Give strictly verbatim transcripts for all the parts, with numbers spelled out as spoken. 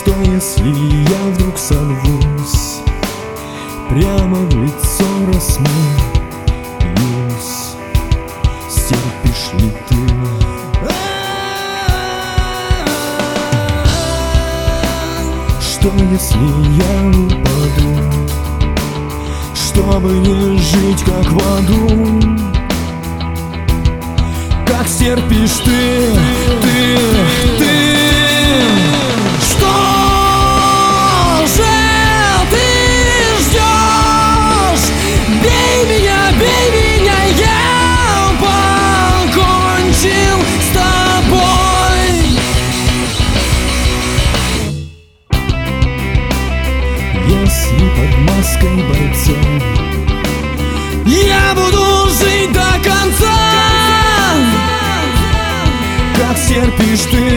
Что если я вдруг сорвусь, прямо в лицо рассмеюсь? Стерпишь ли ты? Что если я упаду, чтобы не жить как в аду? Как стерпишь ты, ты, ты? Что же ты ждешь? Бей меня, бей меня, я покончил с тобой. Если под маской бойца я буду жить до конца, как стерпишь ты?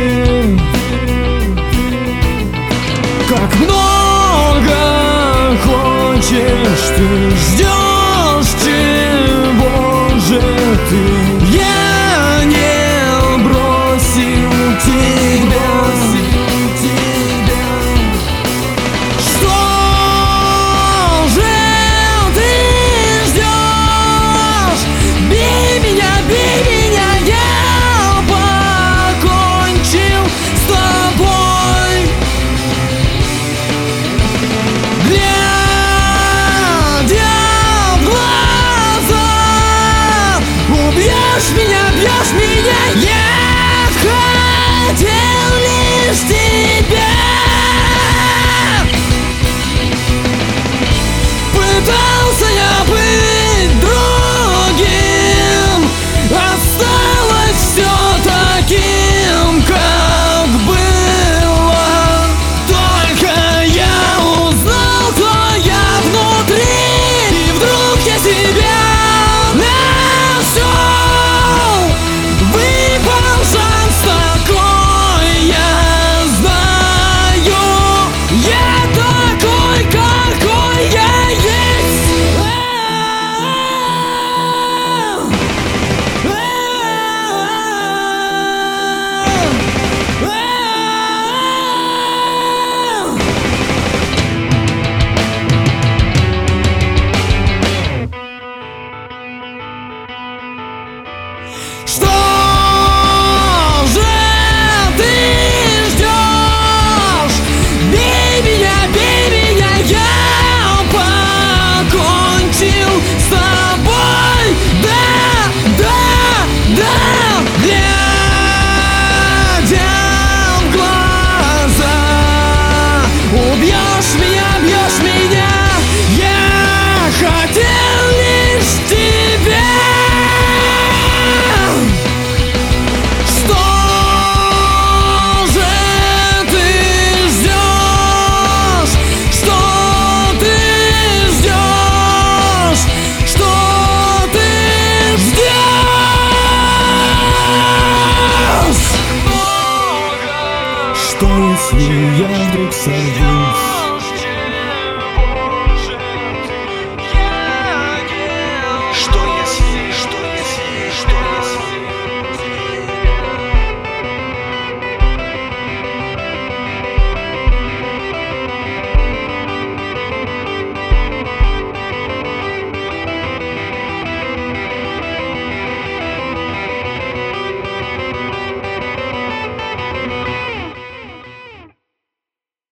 Как много хочешь ты, ждешь, чего же ты? Я не бросил тебя. Что же ты ждешь? Бей меня, бей меня, я покончил с тобой. Глядя в глаза, убьешь меня, бьешь меня, я хотел лишь тебя. Пытался я быть другим, осталось все таким, как было. Только я узнал, кто я внутри, и вдруг я себя нашел. Выпал шанс такой, я знаю, я такой, какой я есть. Что же ты ждешь? Бей меня, бей меня, я покончил с тобой. Да, да, да. Глядя в глаза, убьешь меня, бьешь меня, я хотел лишь тебя. Что же ты ждешь? Что ты ждешь? Что ты ждешь? Что если я вдруг сорвусь,